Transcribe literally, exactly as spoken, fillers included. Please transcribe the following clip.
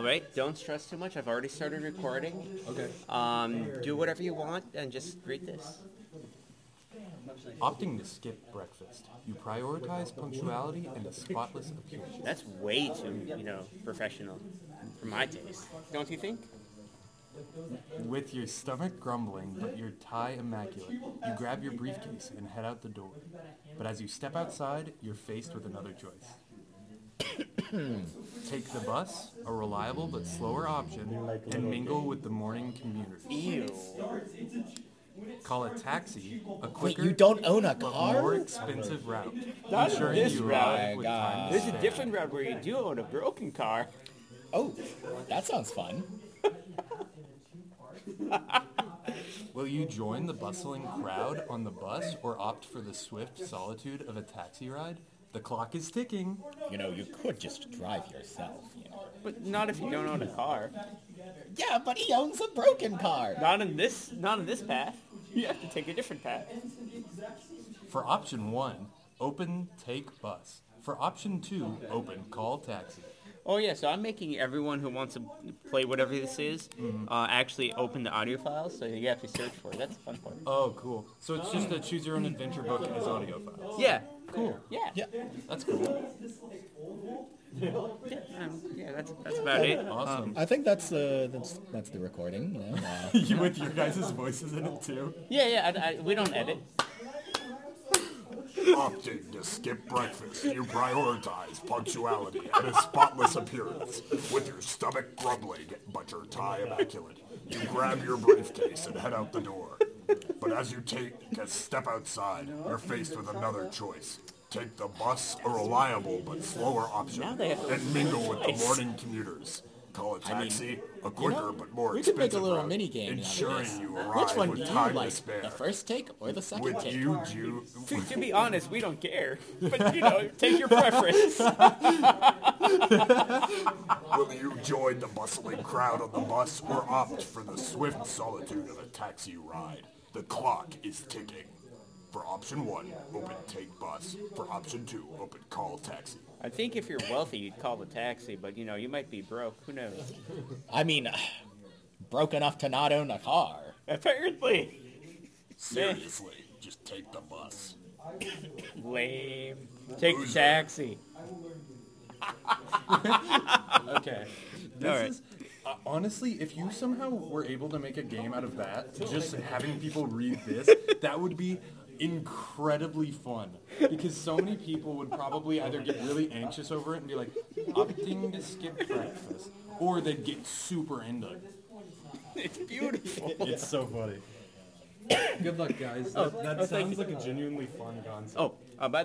right, don't stress too much. I've already started recording. Okay. Um, do whatever you want and just read this. Opting to skip breakfast, you prioritize punctuality and a spotless appearance. That's way too, you know, professional for my taste. Don't you think? With your stomach grumbling but your tie immaculate, you grab your briefcase and head out the door. But as you step outside, you're faced with another choice. Take the bus, a reliable but slower option, and mingle with the morning commuters. Ew. Call a taxi, a Wait, quicker you don't own a but car? more expensive route, Not ensuring this you route. arrive with time to There's a spare. different route where you do own a broken car. Oh, that sounds fun. Will you join the bustling crowd on the bus or opt for the swift solitude of a taxi ride? The clock is ticking. You know, you could just drive yourself, you know. But not if you don't own a car. Yeah, but he owns a broken car. Not in this, not in this path. You have to take a different path. For option one, open take bus. For option two, open call taxi. Oh yeah, so I'm making everyone who wants to play whatever this is uh, actually open the audio files, so you have to search for it. That's the fun part. Oh, cool. So it's just a choose your own adventure book as audio files. Yeah. Cool. Yeah. Yeah. That's cool. Yeah, um, yeah that's that's about it. Awesome. I think that's uh, that's that's the recording. You know, uh, With your guys' voices in it too. Yeah, yeah. I, I, we don't edit. Opting to skip breakfast, you prioritize punctuality and a spotless appearance. With your stomach grumbling, but your tie immaculate, you grab your briefcase and head out the door. But as you take a step outside, you're faced with another choice. Take the bus, a reliable but slower option, Now they have to and mingle with the choice. morning commuters. Call a taxi, a quicker know, but more we could make a expensive little route, mini game out of ensuring this. you arrive Which one do with you time like, to spare. the first take or the second With take? you, you, To, to be honest, we don't care. But you know, take your preference. Will you join the bustling crowd on the bus or opt for the swift solitude of a taxi ride? The clock is ticking. For option one, open take bus. For option two, open call taxi. I think if you're wealthy, you'd call the taxi, but you know, you might be broke. Who knows? I mean, uh, broke enough to not own a car. Apparently. Seriously, just take the bus. Lame. Take the Loser. taxi. Okay. This All right. is uh, honestly, if you somehow were able to make a game out of that, just having people read this, that would be incredibly fun. Because so many people would probably either get really anxious over it and be like, opting to skip breakfast, or they'd get super into it. It's beautiful. It's so funny. Good luck, guys. Oh, That, that oh, thank sounds you. like a genuinely fun concept. Oh, uh, by